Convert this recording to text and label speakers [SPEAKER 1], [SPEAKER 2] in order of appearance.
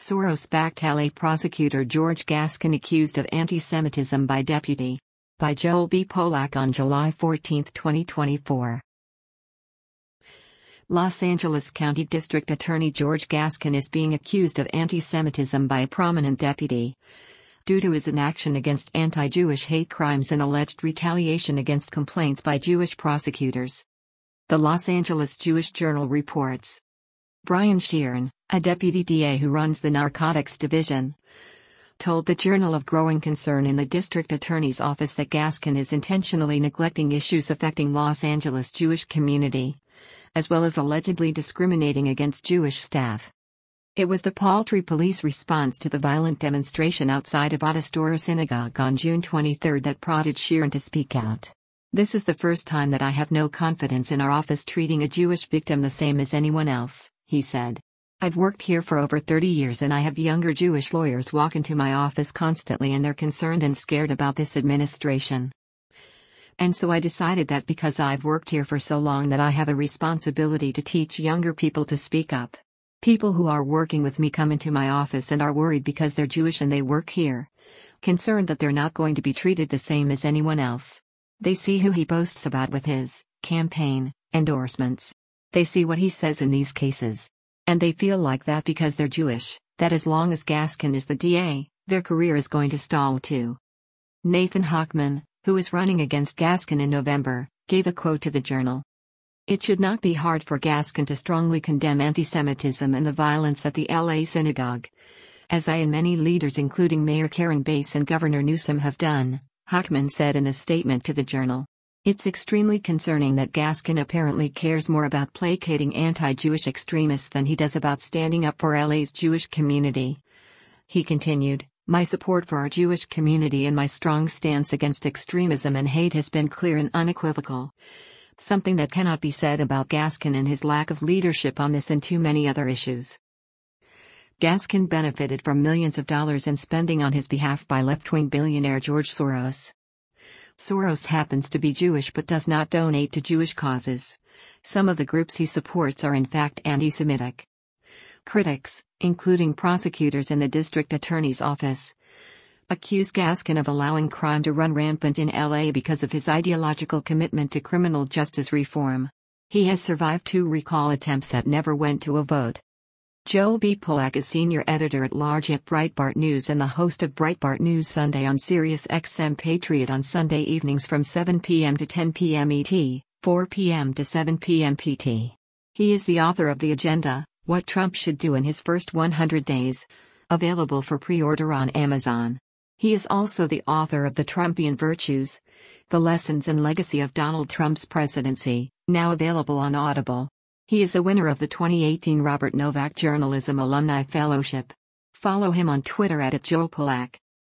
[SPEAKER 1] Soros-backed LA prosecutor George Gascon accused of anti-Semitism by deputy. By Joel B. Polak on July 14, 2024. Los Angeles County District Attorney George Gascon is being accused of anti-Semitism by a prominent deputy, due to his inaction against anti-Jewish hate crimes and alleged retaliation against complaints by Jewish prosecutors. The Los Angeles Jewish Journal reports. Brian Sheeran, a deputy DA who runs the Narcotics Division, told the Journal of growing concern in the district attorney's office that Gascon is intentionally neglecting issues affecting Los Angeles Jewish community, as well as allegedly discriminating against Jewish staff. It was the paltry police response to the violent demonstration outside of Atastora Synagogue on June 23 that prodded Sheeran to speak out. "This is the first time that I have no confidence in our office treating a Jewish victim the same as anyone else," he said. "I've worked here for over 30 years and I have younger Jewish lawyers walk into my office constantly and they're concerned and scared about this administration. And so I decided that because I've worked here for so long that I have a responsibility to teach younger people to speak up. People who are working with me come into my office and are worried because they're Jewish and they work here, concerned that they're not going to be treated the same as anyone else. They see who he boasts about with his campaign endorsements. They see what he says in these cases. And they feel like that because they're Jewish, that as long as Gascon is the DA, their career is going to stall too." Nathan Hochman, who is running against Gascon in November, gave a quote to the Journal. "It should not be hard for Gascon to strongly condemn anti-Semitism and the violence at the LA synagogue, as I and many leaders including Mayor Karen Bass and Governor Newsom have done," Hochman said in a statement to the Journal. "It's extremely concerning that Gascon apparently cares more about placating anti-Jewish extremists than he does about standing up for LA's Jewish community." He continued, "My support for our Jewish community and my strong stance against extremism and hate has been clear and unequivocal. Something that cannot be said about Gascon and his lack of leadership on this and too many other issues." Gascon benefited from millions of dollars in spending on his behalf by left-wing billionaire George Soros. Soros happens to be Jewish but does not donate to Jewish causes. Some of the groups he supports are in fact anti-Semitic. Critics, including prosecutors in the district attorney's office, accuse Gascon of allowing crime to run rampant in LA because of his ideological commitment to criminal justice reform. He has survived 2 recall attempts that never went to a vote. Joel B. Polak is senior editor-at-large at Breitbart News and the host of Breitbart News Sunday on Sirius XM Patriot on Sunday evenings from 7 p.m. to 10 p.m. ET, 4 p.m. to 7 p.m. PT. He is the author of The Agenda, What Trump Should Do in His First 100 Days, available for pre-order on Amazon. He is also the author of The Trumpian Virtues, The Lessons and Legacy of Donald Trump's Presidency, now available on Audible. He is a winner of the 2018 Robert Novak Journalism Alumni Fellowship. Follow him on Twitter @JoelPolak.